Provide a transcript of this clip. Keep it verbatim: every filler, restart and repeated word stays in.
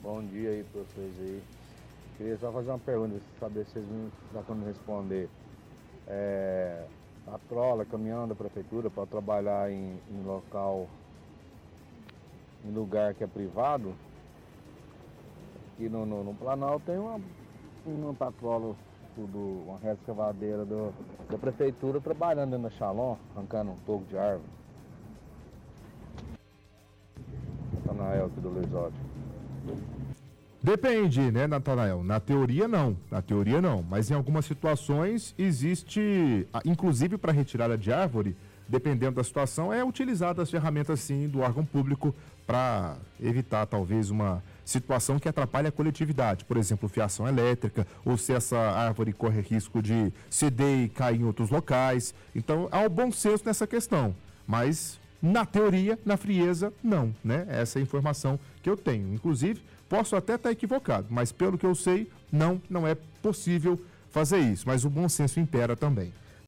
Bom dia aí para vocês aí. Queria só fazer uma pergunta, saber se vocês me dá para me responder. É, a trola, caminhão da prefeitura para trabalhar em, em local, em lugar que é privado, aqui no, no, no Planalto tem uma, uma patrola, tudo, uma reescavadeira do, da prefeitura trabalhando dentro da Shalom, arrancando um toco de árvore. Natanael aqui do Luizódio. Depende, né, Natanael? Na teoria não, na teoria não, mas em algumas situações existe, inclusive para retirada de árvore, dependendo da situação, é utilizada as ferramentas sim do órgão público para evitar talvez uma situação que atrapalhe a coletividade, por exemplo, fiação elétrica, ou se essa árvore corre risco de ceder e cair em outros locais. Então há o bom senso nessa questão, mas na teoria, na frieza, não, né? Essa é a informação que eu tenho. Inclusive, posso até estar equivocado, mas pelo que eu sei, não, não é possível fazer isso. Mas o bom senso impera também.